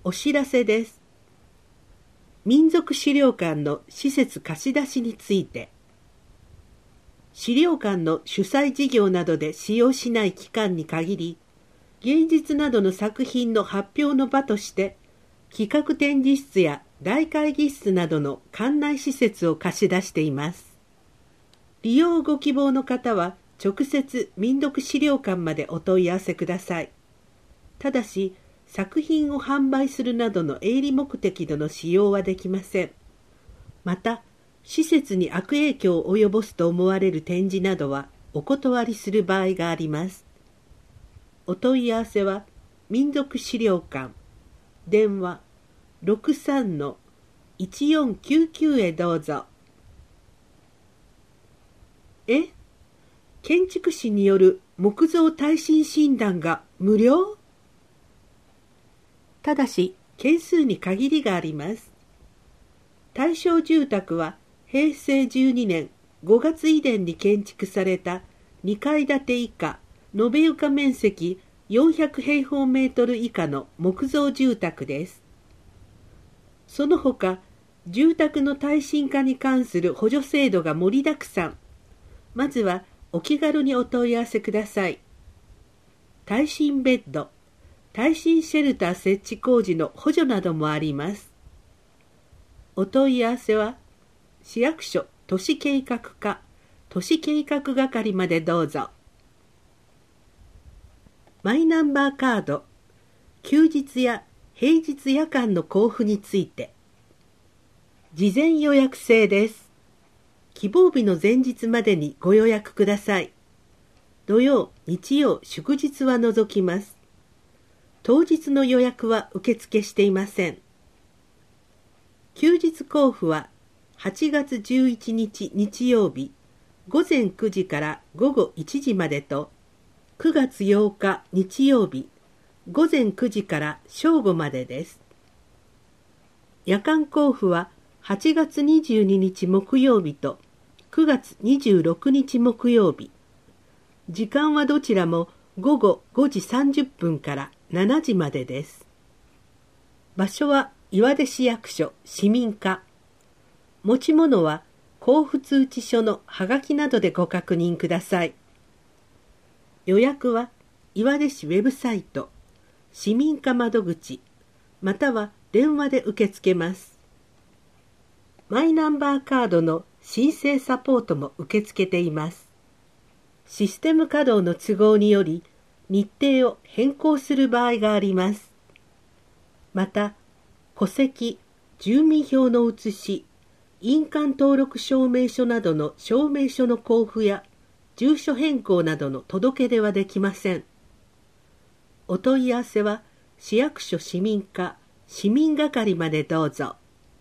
お知らせです。民族資料館の施設貸し出しについて、資料館の主催事業などで使用しない期間に限り、芸術などの作品の発表の場として、企画展示室や大会議室などの館内施設を貸し出しています。利用をご希望の方は、直接民族資料館までお問い合わせください。ただし、作品を販売するなどの営利目的での使用はできません。また、施設に悪影響を及ぼすと思われる展示などはお断りする場合があります。お問い合わせは、民族資料館、電話 63-1499 へどうぞ。建築士による木造耐震診断が無料？ただし、件数に限りがあります。対象住宅は、平成12年5月以前に建築された2階建て以下、延べ床面積400平方メートル以下の木造住宅です。その他、住宅の耐震化に関する補助制度が盛りだくさん。まずはお気軽にお問い合わせください。耐震ベッド、耐震シェルター設置工事の補助などもあります。お問い合わせは、市役所都市計画課、都市計画係までどうぞ。マイナンバーカード、休日や平日夜間の交付について。事前予約制です。希望日の前日までにご予約ください。土曜、日曜、祝日は除きます。当日の予約は受付していません。休日交付は8月11日日曜日午前9時から午後1時までと、9月8日日曜日午前9時から正午までです。夜間交付は8月22日木曜日と9月26日木曜日。時間はどちらも午後5時30分から7時までです。場所は岩出市役所市民課。持ち物は交付通知書のはがきなどでご確認ください。予約は岩出市ウェブサイト、市民課窓口、または電話で受け付けます。マイナンバーカードの申請サポートも受け付けています。システム稼働の都合により日程を変更する場合があります。また、戸籍、住民票の写し、印鑑登録証明書などの証明書の交付や住所変更などの届け出はできません。お問い合わせは市役所市民課市民係までどうぞ。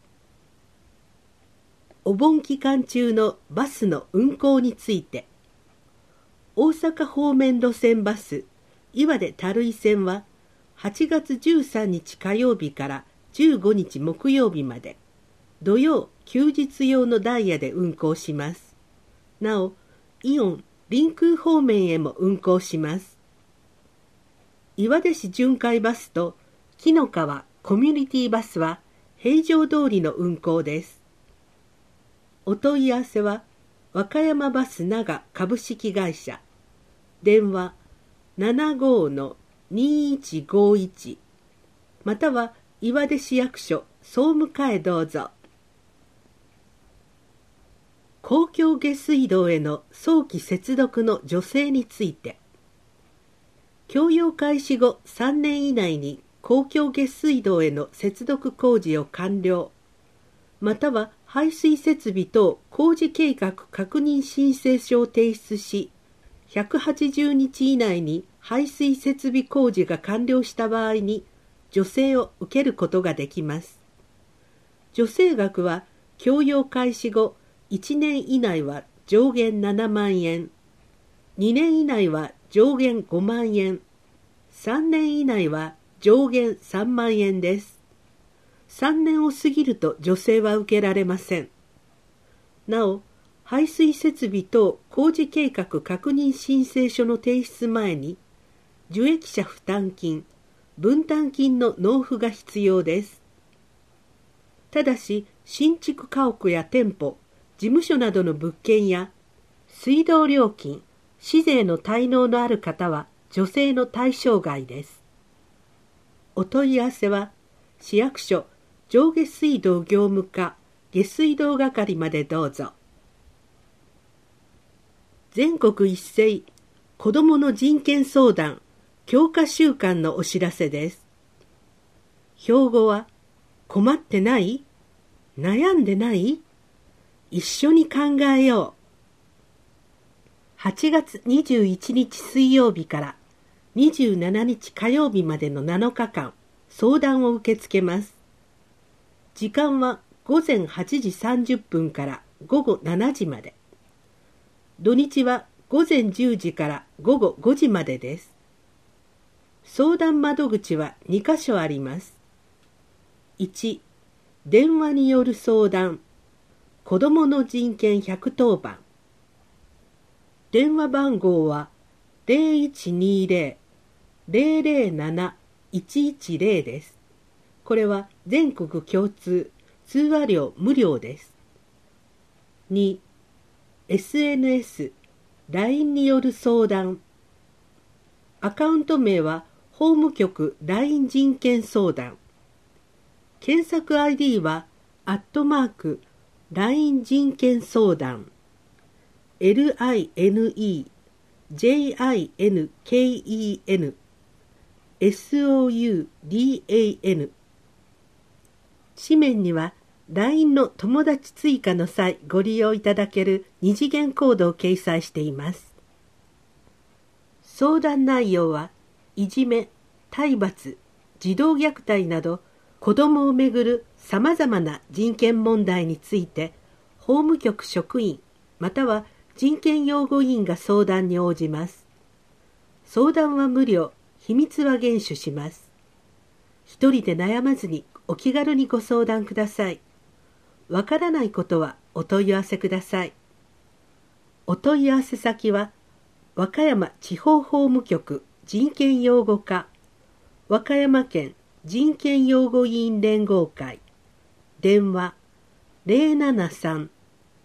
お盆期間中のバスの運行について。大阪方面路線バス岩出垂井線は8月13日火曜日から15日木曜日まで土曜休日用のダイヤで運行します。なお、イオン臨空方面へも運行します。岩出市巡回バスと紀の川コミュニティバスは平常通りの運行です。お問い合わせは和歌山バス長株式会社、電話 75-2151 または岩出市役所総務課へどうぞ。公共下水道への早期接続の助成について。供用開始後3年以内に公共下水道への接続工事を完了、または排水設備等工事計画確認申請書を提出し、180日以内に排水設備工事が完了した場合に助成を受けることができます。助成額は供用開始後1年以内は上限7万円、2年以内は上限5万円、3年以内は上限3万円です。3年を過ぎると助成は受けられません。なお、排水設備等工事計画確認申請書の提出前に、受益者負担金、 分担金の納付が必要です。ただし、新築家屋や店舗、事務所などの物件や、水道料金、市税の滞納のある方は助成の対象外です。お問い合わせは、市役所上下水道業務課下水道係までどうぞ。全国一斉子どもの人権相談強化週間のお知らせです。標語は、困ってない？悩んでない？一緒に考えよう。8月21日水曜日から27日火曜日までの7日間、相談を受け付けます。時間は午前8時30分から午後7時まで。土日は午前10時から午後5時までです。相談窓口は2カ所あります。1、電話による相談、子どもの人権110番。電話番号は 0120-007-110 です。これは全国共通、通話料無料です。2、SNS、LINE による相談。アカウント名は法務局 LINE 人権相談。検索 ID は@LINE 人権相談。LINE JINKEN SOUDAN。紙面には LINE の友達追加の際ご利用いただける二次元コードを掲載しています。相談内容はいじめ、体罰、児童虐待など子どもをめぐるさまざまな人権問題について法務局職員または人権擁護員が相談に応じます。相談は無料、秘密は厳守します。一人で悩まずにお気軽にご相談ください。わからないことはお問い合わせください。お問い合わせ先は、和歌山地方法務局人権擁護課、和歌山県人権擁護委員連合会、電話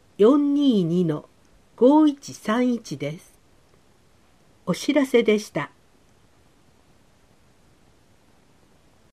073-422-5131 です。お知らせでした。